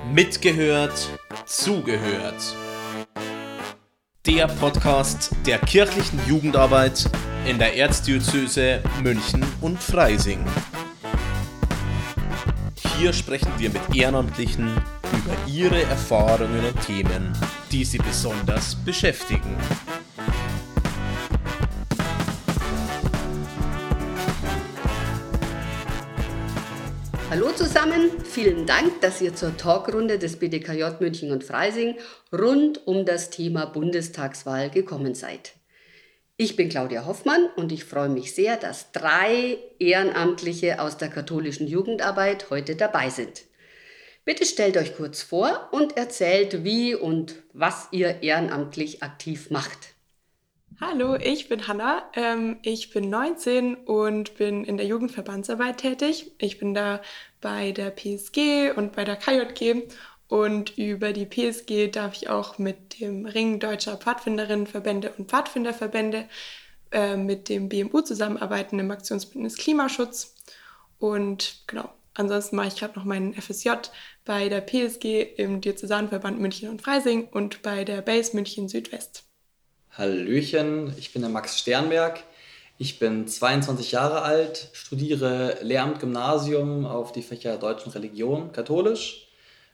Mitgehört, zugehört. Der Podcast der kirchlichen Jugendarbeit in der Erzdiözese München und Freising. Hier sprechen wir mit Ehrenamtlichen über ihre Erfahrungen und Themen, die sie besonders beschäftigen. Hallo zusammen, vielen Dank, dass ihr zur Talkrunde des BDKJ München und Freising rund um das Thema Bundestagswahl gekommen seid. Ich bin Claudia Hoffmann und ich freue mich sehr, dass 3 Ehrenamtliche aus der katholischen Jugendarbeit heute dabei sind. Bitte stellt euch kurz vor und erzählt, wie und was ihr ehrenamtlich aktiv macht. Hallo, ich bin Hanna, ich bin 19 und bin in der Jugendverbandsarbeit tätig. Ich bin da bei der PSG und bei der KJG und über die PSG darf ich auch mit dem Ring Deutscher Pfadfinderinnenverbände und Pfadfinderverbände mit dem BMU zusammenarbeiten im Aktionsbündnis Klimaschutz. Und genau, ansonsten mache ich gerade noch meinen FSJ bei der PSG im Diözesanverband München und Freising und bei der Base München Südwest. Hallöchen, ich bin der Max Sternberg, ich bin 22 Jahre alt, studiere Lehramt Gymnasium auf die Fächer Deutsch und Religion, katholisch,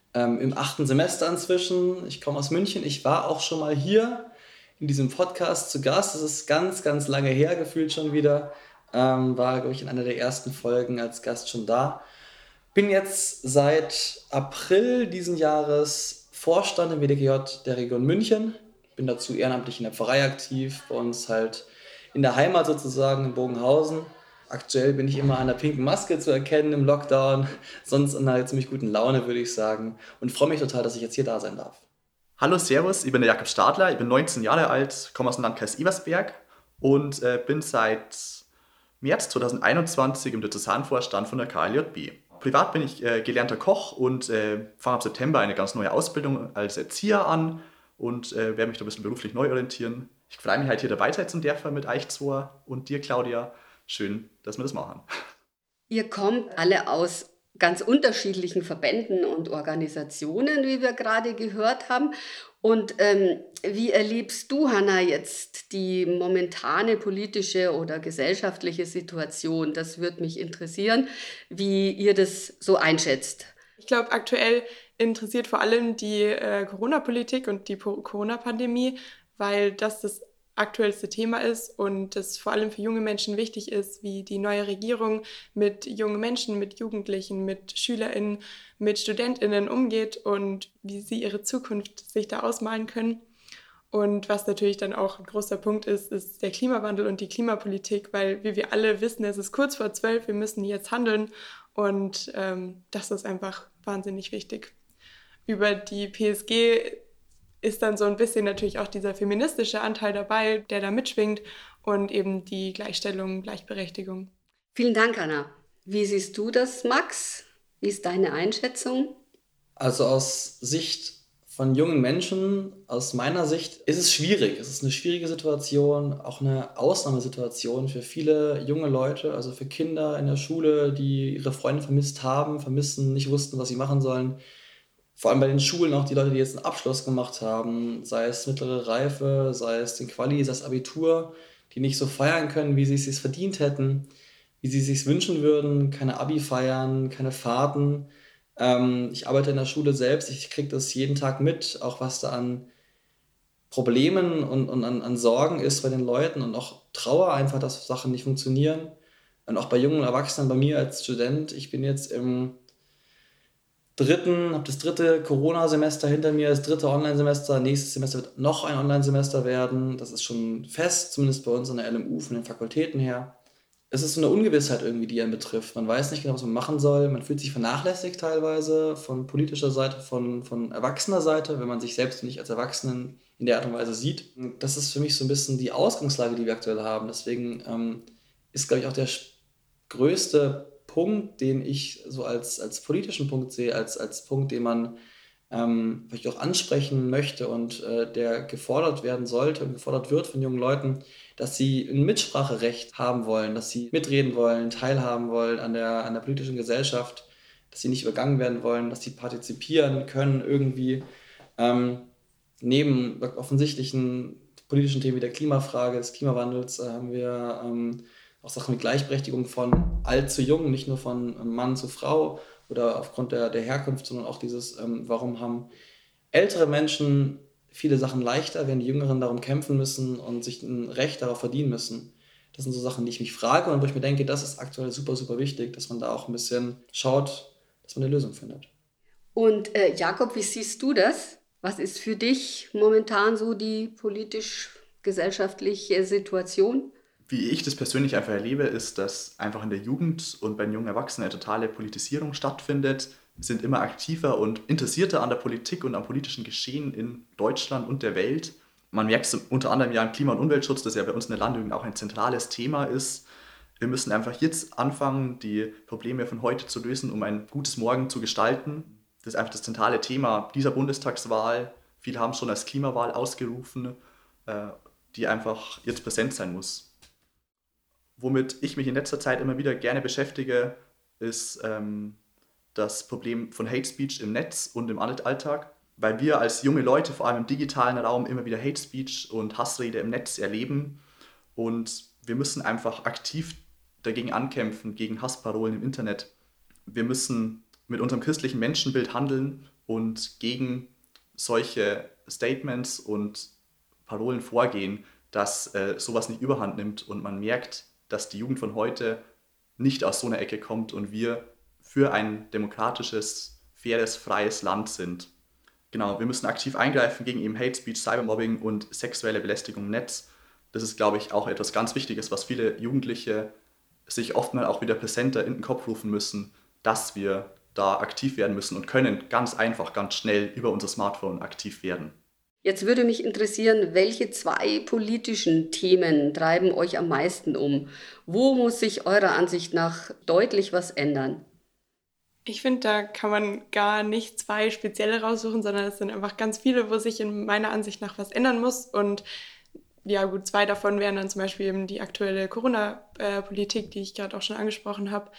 im 8. Semester inzwischen. Ich komme aus München, ich war auch schon mal hier in diesem Podcast zu Gast, das ist ganz, ganz lange her, gefühlt schon wieder, war, glaube ich, in einer der ersten Folgen als Gast schon da. Bin jetzt seit April diesen Jahres Vorstand im BDKJ der Region München. Bin dazu ehrenamtlich in der Pfarrei aktiv, bei uns halt in der Heimat sozusagen in Bogenhausen. Aktuell bin ich immer an der pinken Maske zu erkennen im Lockdown, sonst in einer ziemlich guten Laune, würde ich sagen. Und freue mich total, dass ich jetzt hier da sein darf. Hallo, servus, ich bin der Jakob Stadler, ich bin 19 Jahre alt, komme aus dem Landkreis Ebersberg und bin seit März 2021 im Diözesanvorstand von der KLJB. Privat bin ich gelernter Koch und fange ab September eine ganz neue Ausbildung als Erzieher an. Und werde mich da ein bisschen beruflich neu orientieren. Ich freue mich halt hier dabei sein zum Dörfer mit euch zwei und dir, Claudia. Schön, dass wir das machen. Ihr kommt alle aus ganz unterschiedlichen Verbänden und Organisationen, wie wir gerade gehört haben. Und wie erlebst du, Hanna, jetzt die momentane politische oder gesellschaftliche Situation? Das würde mich interessieren, wie ihr das so einschätzt. Ich glaube, aktuell interessiert vor allem die Corona-Politik und die Corona-Pandemie, weil das aktuellste Thema ist und es vor allem für junge Menschen wichtig ist, wie die neue Regierung mit jungen Menschen, mit Jugendlichen, mit SchülerInnen, mit StudentInnen umgeht und wie sie ihre Zukunft sich da ausmalen können. Und was natürlich dann auch ein großer Punkt ist, ist der Klimawandel und die Klimapolitik, weil wie wir alle wissen, es ist kurz vor 12, wir müssen jetzt handeln und das ist einfach wahnsinnig wichtig. Über die PSG ist dann so ein bisschen natürlich auch dieser feministische Anteil dabei, der da mitschwingt und eben die Gleichstellung, Gleichberechtigung. Vielen Dank, Anna. Wie siehst du das, Max? Wie ist deine Einschätzung? Also aus Sicht von jungen Menschen, aus meiner Sicht, ist es schwierig. Es ist eine schwierige Situation, auch eine Ausnahmesituation für viele junge Leute, also für Kinder in der Schule, die ihre Freunde vermisst haben, vermissen, nicht wussten, was sie machen sollen. Vor allem bei den Schulen auch die Leute, die jetzt einen Abschluss gemacht haben, sei es mittlere Reife, sei es den Quali, sei es Abitur, die nicht so feiern können, wie sie es sich verdient hätten, wie sie es sich wünschen würden, keine Abi feiern, keine Fahrten. Ich arbeite in der Schule selbst, ich kriege das jeden Tag mit, auch was da an Problemen und an Sorgen ist bei den Leuten und auch Trauer einfach, dass Sachen nicht funktionieren. Und auch bei jungen Erwachsenen, bei mir als Student, ich bin jetzt habe das 3. Corona-Semester hinter mir, das 3. Online-Semester. Nächstes Semester wird noch ein Online-Semester werden. Das ist schon fest, zumindest bei uns an der LMU von den Fakultäten her. Es ist so eine Ungewissheit irgendwie, die einen betrifft. Man weiß nicht genau, was man machen soll. Man fühlt sich vernachlässigt teilweise von politischer Seite, von erwachsener Seite, wenn man sich selbst nicht als Erwachsenen in der Art und Weise sieht. Und das ist für mich so ein bisschen die Ausgangslage, die wir aktuell haben. Deswegen ist, glaube ich, auch der größte Punkt, den ich so als politischen Punkt sehe, als Punkt, den man vielleicht auch ansprechen möchte und der gefordert werden sollte und gefordert wird von jungen Leuten, dass sie ein Mitspracherecht haben wollen, dass sie mitreden wollen, teilhaben wollen an der politischen Gesellschaft, dass sie nicht übergangen werden wollen, dass sie partizipieren können irgendwie. Neben offensichtlichen politischen Themen wie der Klimafrage, des Klimawandels, haben wir auch Sachen wie Gleichberechtigung von alt zu jung, nicht nur von Mann zu Frau oder aufgrund der Herkunft, sondern auch dieses, warum haben ältere Menschen viele Sachen leichter, wenn die Jüngeren darum kämpfen müssen und sich ein Recht darauf verdienen müssen. Das sind so Sachen, die ich mich frage und wo ich mir denke, das ist aktuell super, super wichtig, dass man da auch ein bisschen schaut, dass man eine Lösung findet. Und Jakob, wie siehst du das? Was ist für dich momentan so die politisch-gesellschaftliche Situation? Wie ich das persönlich einfach erlebe, ist, dass einfach in der Jugend und bei den jungen Erwachsenen eine totale Politisierung stattfindet. Wir sind immer aktiver und interessierter an der Politik und am politischen Geschehen in Deutschland und der Welt. Man merkt es unter anderem ja im Klima- und Umweltschutz, das ja bei uns in der Landjugend auch ein zentrales Thema ist. Wir müssen einfach jetzt anfangen, die Probleme von heute zu lösen, um ein gutes Morgen zu gestalten. Das ist einfach das zentrale Thema dieser Bundestagswahl. Viele haben schon als Klimawahl ausgerufen, die einfach jetzt präsent sein muss. Womit ich mich in letzter Zeit immer wieder gerne beschäftige, ist das Problem von Hate Speech im Netz und im Alltag. Weil wir als junge Leute, vor allem im digitalen Raum, immer wieder Hate Speech und Hassrede im Netz erleben. Und wir müssen einfach aktiv dagegen ankämpfen, gegen Hassparolen im Internet. Wir müssen mit unserem christlichen Menschenbild handeln und gegen solche Statements und Parolen vorgehen, dass sowas nicht überhand nimmt und man merkt, dass die Jugend von heute nicht aus so einer Ecke kommt und wir für ein demokratisches, faires, freies Land sind. Genau, wir müssen aktiv eingreifen gegen eben Hate Speech, Cybermobbing und sexuelle Belästigung im Netz. Das ist, glaube ich, auch etwas ganz Wichtiges, was viele Jugendliche sich oftmals auch wieder präsenter in den Kopf rufen müssen, dass wir da aktiv werden müssen und können ganz einfach, ganz schnell über unser Smartphone aktiv werden. Jetzt würde mich interessieren, welche 2 politischen Themen treiben euch am meisten um? Wo muss sich eurer Ansicht nach deutlich was ändern? Ich finde, da kann man gar nicht 2 spezielle raussuchen, sondern es sind einfach ganz viele, wo sich in meiner Ansicht nach was ändern muss. Und ja gut, 2 davon wären dann zum Beispiel eben die aktuelle Corona-Politik, die ich gerade auch schon angesprochen habe.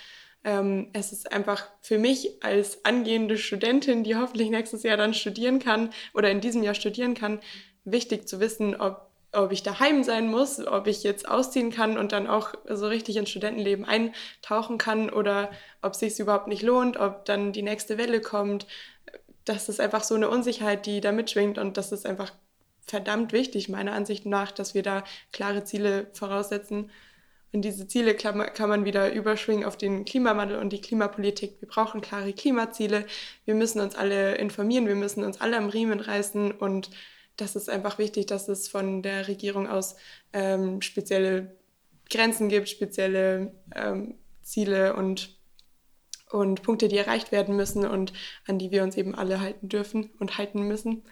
Es ist einfach für mich als angehende Studentin, die hoffentlich nächstes Jahr dann studieren kann oder in diesem Jahr studieren kann, wichtig zu wissen, ob ich daheim sein muss, ob ich jetzt ausziehen kann und dann auch so richtig ins Studentenleben eintauchen kann oder ob es sich überhaupt nicht lohnt, ob dann die nächste Welle kommt. Das ist einfach so eine Unsicherheit, die da mitschwingt und das ist einfach verdammt wichtig, meiner Ansicht nach, dass wir da klare Ziele voraussetzen. Und diese Ziele kann man wieder überschwingen auf den Klimawandel und die Klimapolitik. Wir brauchen klare Klimaziele. Wir müssen uns alle informieren. Wir müssen uns alle am Riemen reißen. Und das ist einfach wichtig, dass es von der Regierung aus spezielle Grenzen gibt, spezielle Ziele und Punkte, die erreicht werden müssen und an die wir uns eben alle halten dürfen und halten müssen.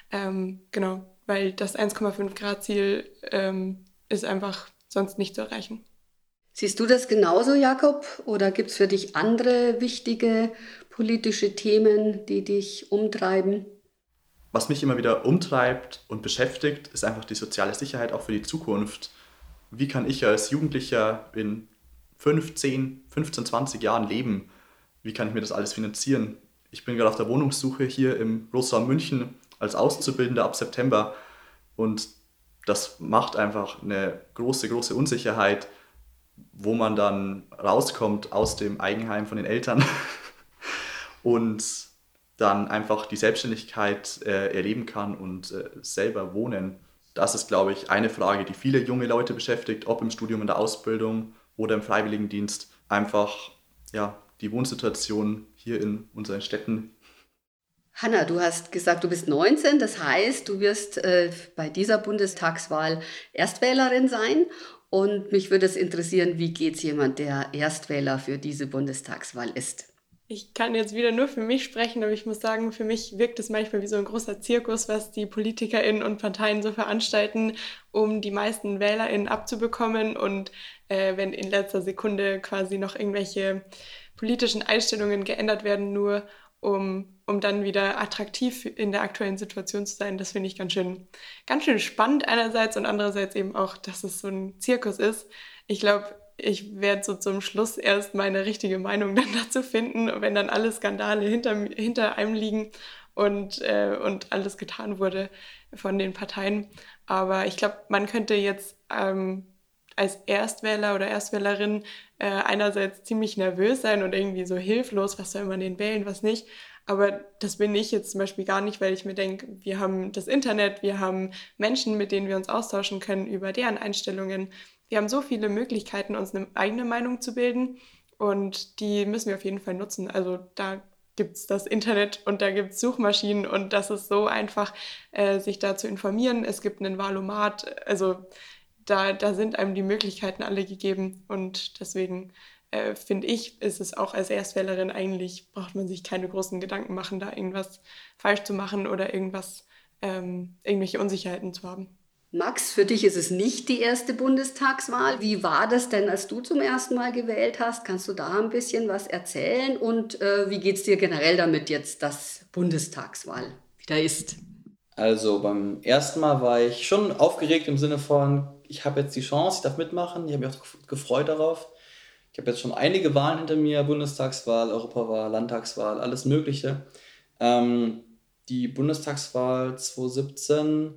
Genau, weil das 1,5 Grad Ziel ist einfach sonst nicht zu erreichen. Siehst du das genauso, Jakob? Oder gibt es für dich andere wichtige politische Themen, die dich umtreiben? Was mich immer wieder umtreibt und beschäftigt, ist einfach die soziale Sicherheit auch für die Zukunft. Wie kann ich als Jugendlicher in 15, 20 Jahren leben? Wie kann ich mir das alles finanzieren? Ich bin gerade auf der Wohnungssuche hier im Großraum München als Auszubildender ab September und das macht einfach eine große, große Unsicherheit, wo man dann rauskommt aus dem Eigenheim von den Eltern und dann einfach die Selbstständigkeit erleben kann und selber wohnen. Das ist, glaube ich, eine Frage, die viele junge Leute beschäftigt, ob im Studium, in der Ausbildung oder im Freiwilligendienst. Einfach die Wohnsituation hier in unseren Städten. Hanna, du hast gesagt, du bist 19, das heißt, du wirst bei dieser Bundestagswahl Erstwählerin sein. Und mich würde es interessieren, wie geht es jemand, der Erstwähler für diese Bundestagswahl ist? Ich kann jetzt wieder nur für mich sprechen, aber ich muss sagen, für mich wirkt es manchmal wie so ein großer Zirkus, was die PolitikerInnen und Parteien so veranstalten, um die meisten WählerInnen abzubekommen. Und wenn in letzter Sekunde quasi noch irgendwelche politischen Einstellungen geändert werden, nur um dann wieder attraktiv in der aktuellen Situation zu sein, das finde ich ganz schön spannend einerseits und andererseits eben auch, dass es so ein Zirkus ist. Ich glaube, ich werde so zum Schluss erst meine richtige Meinung dann dazu finden, wenn dann alle Skandale hinter einem liegen und alles getan wurde von den Parteien. Aber ich glaube, man könnte jetzt als Erstwähler oder Erstwählerin einerseits ziemlich nervös sein und irgendwie so hilflos, was soll man denn wählen, was nicht. Aber das bin ich jetzt zum Beispiel gar nicht, weil ich mir denke, wir haben das Internet, wir haben Menschen, mit denen wir uns austauschen können über deren Einstellungen. Wir haben so viele Möglichkeiten, uns eine eigene Meinung zu bilden und die müssen wir auf jeden Fall nutzen. Also da gibt es das Internet und da gibt es Suchmaschinen und das ist so einfach, sich da zu informieren. Es gibt einen Wahlomat, also da sind einem die Möglichkeiten alle gegeben und deswegen finde ich, ist es auch als Erstwählerin eigentlich, braucht man sich keine großen Gedanken machen, da irgendwas falsch zu machen oder irgendwelche Unsicherheiten zu haben. Max, für dich ist es nicht die erste Bundestagswahl. Wie war das denn, als du zum ersten Mal gewählt hast? Kannst du da ein bisschen was erzählen? Und wie geht es dir generell damit jetzt, dass Bundestagswahl wieder ist? Also beim ersten Mal war ich schon aufgeregt im Sinne von, ich habe jetzt die Chance, ich darf mitmachen. Ich habe mich auch gefreut darauf. Ich habe jetzt schon einige Wahlen hinter mir, Bundestagswahl, Europawahl, Landtagswahl, alles Mögliche. Die Bundestagswahl 2017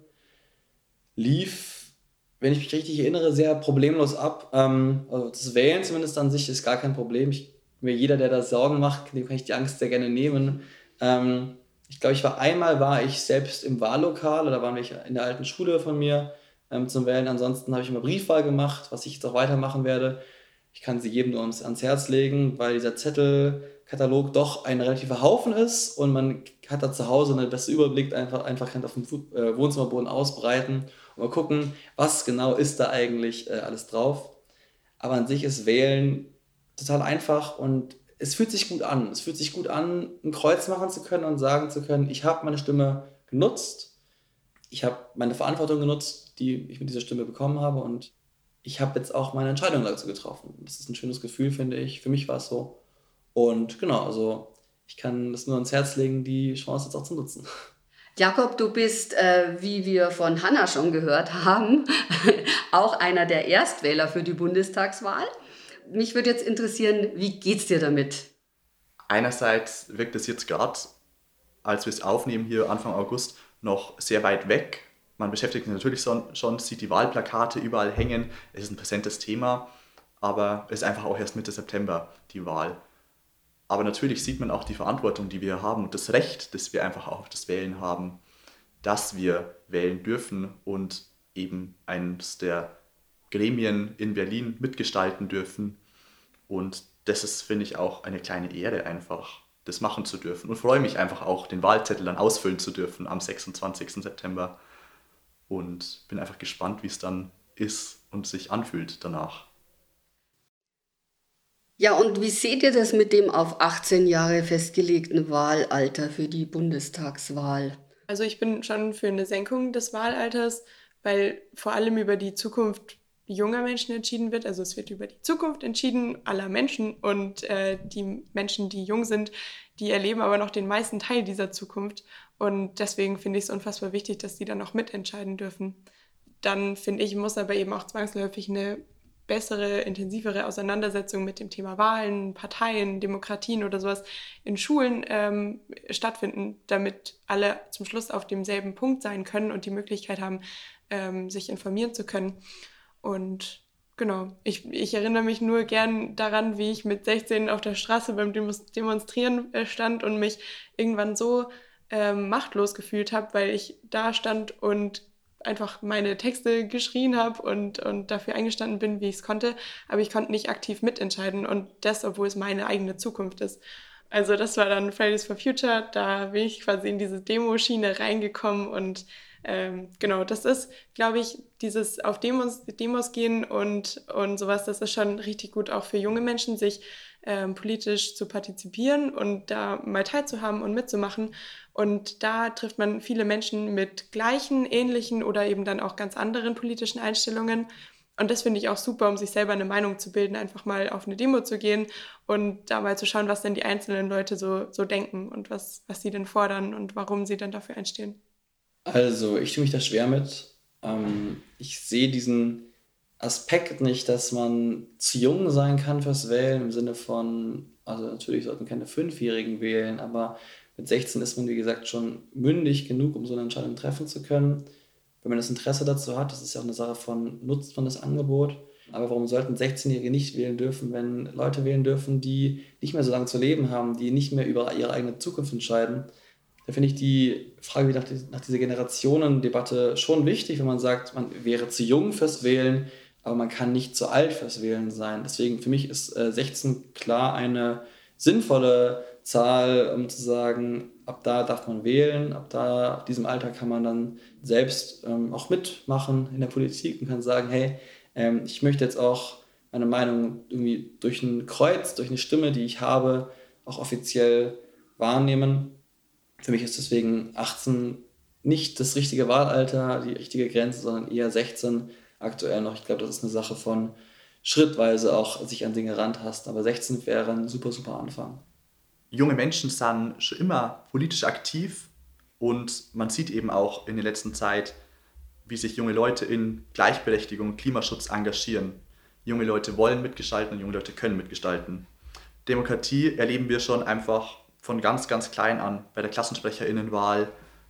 lief, wenn ich mich richtig erinnere, sehr problemlos ab. Also das Wählen zumindest an sich ist gar kein Problem. Mir jeder, der da Sorgen macht, dem kann ich die Angst sehr gerne nehmen. Ich glaube, einmal war ich selbst im Wahllokal, oder waren wir in der alten Schule von mir zum Wählen. Ansonsten habe ich immer Briefwahl gemacht, was ich jetzt auch weitermachen werde. Ich kann sie jedem nur ans Herz legen, weil dieser Zettelkatalog doch ein relativer Haufen ist und man hat da zu Hause einen besseren Überblick, einfach kann auf dem Wohnzimmerboden ausbreiten und mal gucken, was genau ist da eigentlich alles drauf. Aber an sich ist Wählen total einfach und es fühlt sich gut an. Es fühlt sich gut an, ein Kreuz machen zu können und sagen zu können, ich habe meine Stimme genutzt, ich habe meine Verantwortung genutzt, die ich mit dieser Stimme bekommen habe und ich habe jetzt auch meine Entscheidung dazu getroffen. Das ist ein schönes Gefühl, finde ich. Für mich war es so. Und genau, also ich kann das nur ans Herz legen, die Chance jetzt auch zu nutzen. Jakob, du bist, wie wir von Hanna schon gehört haben, auch einer der Erstwähler für die Bundestagswahl. Mich würde jetzt interessieren, wie geht's dir damit? Einerseits wirkt es jetzt gerade, als wir es aufnehmen hier Anfang August, noch sehr weit weg. Man beschäftigt sich natürlich schon, sieht die Wahlplakate überall hängen. Es ist ein präsentes Thema, aber es ist einfach auch erst Mitte September die Wahl. Aber natürlich sieht man auch die Verantwortung, die wir haben und das Recht, das wir einfach auch auf das Wählen haben, dass wir wählen dürfen und eben eines der Gremien in Berlin mitgestalten dürfen. Und das ist, finde ich, auch eine kleine Ehre einfach, das machen zu dürfen. Und freue mich einfach auch, den Wahlzettel dann ausfüllen zu dürfen am 26. September. Und bin einfach gespannt, wie es dann ist und sich anfühlt danach. Ja, und wie seht ihr das mit dem auf 18 Jahre festgelegten Wahlalter für die Bundestagswahl? Also ich bin schon für eine Senkung des Wahlalters, weil vor allem über die Zukunft junger Menschen entschieden wird. Also es wird über die Zukunft entschieden aller Menschen und die Menschen, die jung sind, die erleben aber noch den meisten Teil dieser Zukunft. Und deswegen finde ich es unfassbar wichtig, dass die dann auch mitentscheiden dürfen. Dann finde ich, muss aber eben auch zwangsläufig eine bessere, intensivere Auseinandersetzung mit dem Thema Wahlen, Parteien, Demokratien oder sowas in Schulen stattfinden, damit alle zum Schluss auf demselben Punkt sein können und die Möglichkeit haben, sich informieren zu können. Und genau, ich erinnere mich nur gern daran, wie ich mit 16 auf der Straße beim Demonstrieren stand und mich irgendwann so machtlos gefühlt habe, weil ich da stand und einfach meine Texte geschrien habe und dafür eingestanden bin, wie ich es konnte. Aber ich konnte nicht aktiv mitentscheiden und das, obwohl es meine eigene Zukunft ist. Also das war dann Fridays for Future, da bin ich quasi in diese Demo-Schiene reingekommen und genau, das ist, glaube ich, dieses auf Demos gehen und sowas, das ist schon richtig gut auch für junge Menschen, sich politisch zu partizipieren und da mal teilzuhaben und mitzumachen. Und da trifft man viele Menschen mit gleichen, ähnlichen oder eben dann auch ganz anderen politischen Einstellungen. Und das finde ich auch super, um sich selber eine Meinung zu bilden, einfach mal auf eine Demo zu gehen und da mal zu schauen, was denn die einzelnen Leute so denken und was sie denn fordern und warum sie dann dafür einstehen. Also, ich tue mich da schwer mit. Ich sehe diesen Aspekt nicht, dass man zu jung sein kann fürs Wählen, im Sinne von, also natürlich sollten keine 5-Jährigen wählen, aber mit 16 ist man, wie gesagt, schon mündig genug, um so eine Entscheidung treffen zu können. Wenn man das Interesse dazu hat, das ist ja auch eine Sache von, nutzt man das Angebot. Aber warum sollten 16-Jährige nicht wählen dürfen, wenn Leute wählen dürfen, die nicht mehr so lange zu leben haben, die nicht mehr über ihre eigene Zukunft entscheiden? Da finde ich die Frage nach dieser Generationendebatte schon wichtig, wenn man sagt, man wäre zu jung fürs Wählen, aber man kann nicht zu alt fürs Wählen sein. Deswegen für mich ist 16 klar eine sinnvolle Zahl, um zu sagen, ab da darf man wählen, ab diesem Alter kann man dann selbst auch mitmachen in der Politik und kann sagen, hey, ich möchte jetzt auch meine Meinung irgendwie durch ein Kreuz, durch eine Stimme, die ich habe, auch offiziell wahrnehmen. Für mich ist deswegen 18 nicht das richtige Wahlalter, die richtige Grenze, sondern eher 16 aktuell noch. Ich glaube, das ist eine Sache von schrittweise auch sich an Dinge rantasten, aber 16 wäre ein super, super Anfang. Junge Menschen sind schon immer politisch aktiv und man sieht eben auch in der letzten Zeit, wie sich junge Leute in Gleichberechtigung und Klimaschutz engagieren. Junge Leute wollen mitgestalten und junge Leute können mitgestalten. Demokratie erleben wir schon einfach von ganz, ganz klein an, bei der KlassensprecherInnenwahl,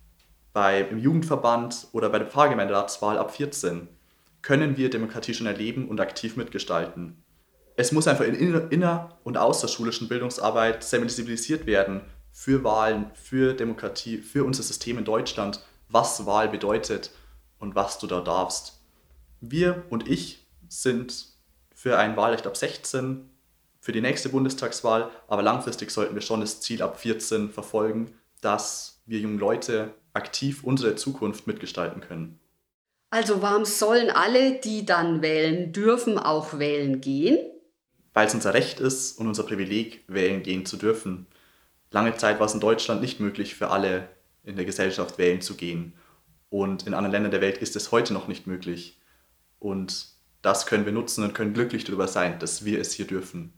im Jugendverband oder bei der Pfarrgemeinderatswahl ab 14. Können wir Demokratie schon erleben und aktiv mitgestalten. Es muss einfach in inner- und außerschulischen Bildungsarbeit sensibilisiert werden für Wahlen, für Demokratie, für unser System in Deutschland, was Wahl bedeutet und was du da darfst. Wir und ich sind für ein Wahlrecht ab 16, für die nächste Bundestagswahl, aber langfristig sollten wir schon das Ziel ab 14 verfolgen, dass wir jungen Leute aktiv unsere Zukunft mitgestalten können. Also warum sollen alle, die dann wählen dürfen, auch wählen gehen? Weil es unser Recht ist und unser Privileg, wählen gehen zu dürfen. Lange Zeit war es in Deutschland nicht möglich für alle in der Gesellschaft wählen zu gehen. Und in anderen Ländern der Welt ist es heute noch nicht möglich. Und das können wir nutzen und können glücklich darüber sein, dass wir es hier dürfen.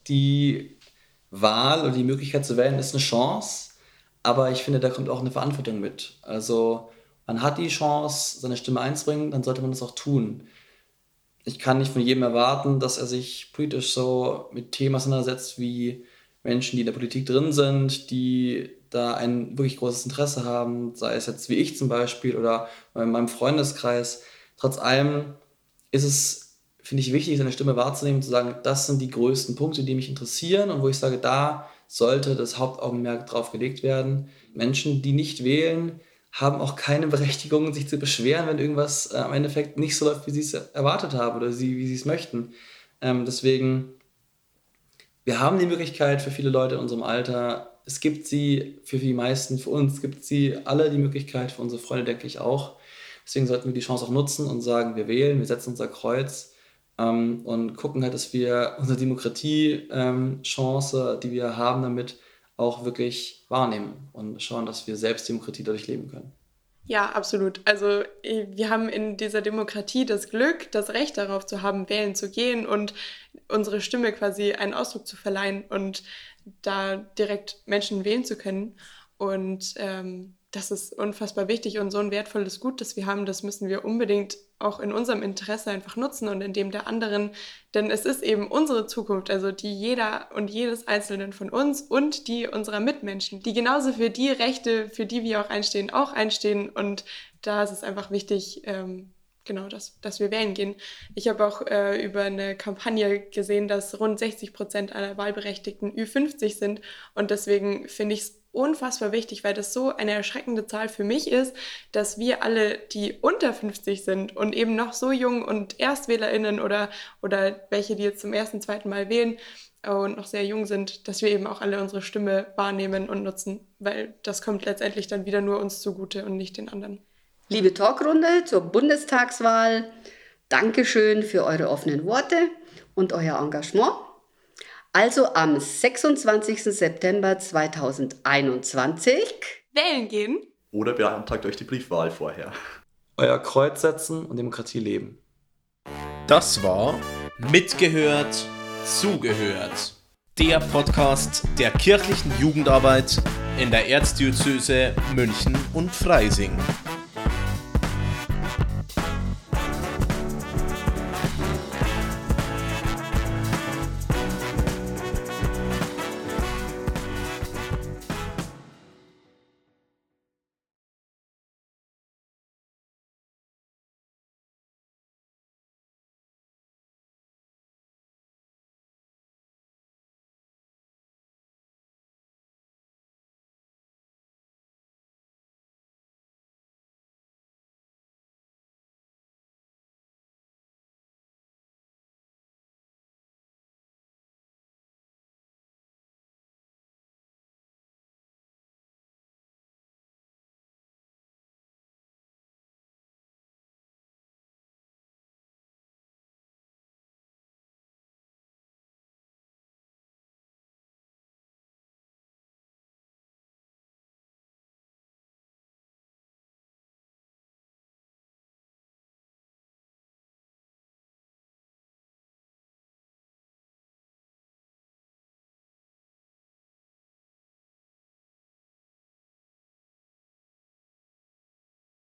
Die Wahl oder die Möglichkeit zu wählen ist eine Chance, aber ich finde, da kommt auch eine Verantwortung mit. Also man hat die Chance, seine Stimme einzubringen, dann sollte man das auch tun. Ich kann nicht von jedem erwarten, dass er sich politisch so mit Themen auseinandersetzt wie Menschen, die in der Politik drin sind, die da ein wirklich großes Interesse haben, sei es jetzt wie ich zum Beispiel oder in meinem Freundeskreis. Trotz allem ist es, finde ich, wichtig, seine Stimme wahrzunehmen und zu sagen, das sind die größten Punkte, die mich interessieren und wo ich sage, da sollte das Hauptaugenmerk drauf gelegt werden. Menschen, die nicht wählen, haben auch keine Berechtigung, sich zu beschweren, wenn irgendwas im Endeffekt nicht so läuft, wie sie es erwartet haben oder wie sie es möchten. Deswegen, wir haben die Möglichkeit für viele Leute in unserem Alter, es gibt sie für die meisten, für uns gibt sie alle die Möglichkeit, für unsere Freunde denke ich auch. Deswegen sollten wir die Chance auch nutzen und sagen, wir wählen, wir setzen unser Kreuz und gucken halt, dass wir unsere Demokratie-Chance, die wir haben damit, auch wirklich wahrnehmen und schauen, dass wir selbst Demokratie dadurch leben können. Ja, absolut. Also wir haben in dieser Demokratie das Glück, das Recht darauf zu haben, wählen zu gehen und unsere Stimme quasi einen Ausdruck zu verleihen und da direkt Menschen wählen zu können. Und das ist unfassbar wichtig und so ein wertvolles Gut, das wir haben, das müssen wir unbedingt auch in unserem Interesse einfach nutzen und in dem der anderen, denn es ist eben unsere Zukunft, also die jeder und jedes Einzelnen von uns und die unserer Mitmenschen, die genauso für die Rechte, für die wir auch einstehen und da ist es einfach wichtig, genau, dass wir wählen gehen. Ich habe auch über eine Kampagne gesehen, dass rund 60% aller Wahlberechtigten Ü50 sind und deswegen finde ich es unfassbar wichtig, weil das so eine erschreckende Zahl für mich ist, dass wir alle, die unter 50 sind und eben noch so jung und ErstwählerInnen oder welche, die jetzt zum ersten, zweiten Mal wählen und noch sehr jung sind, dass wir eben auch alle unsere Stimme wahrnehmen und nutzen, weil das kommt letztendlich dann wieder nur uns zugute und nicht den anderen. Liebe Talkrunde zur Bundestagswahl, Dankeschön für eure offenen Worte und euer Engagement. Also am 26. September 2021 wählen gehen. Oder beantragt euch die Briefwahl vorher. Euer Kreuz setzen und Demokratie leben. Das war Mitgehört, Zugehört. Der Podcast der kirchlichen Jugendarbeit in der Erzdiözese München und Freising.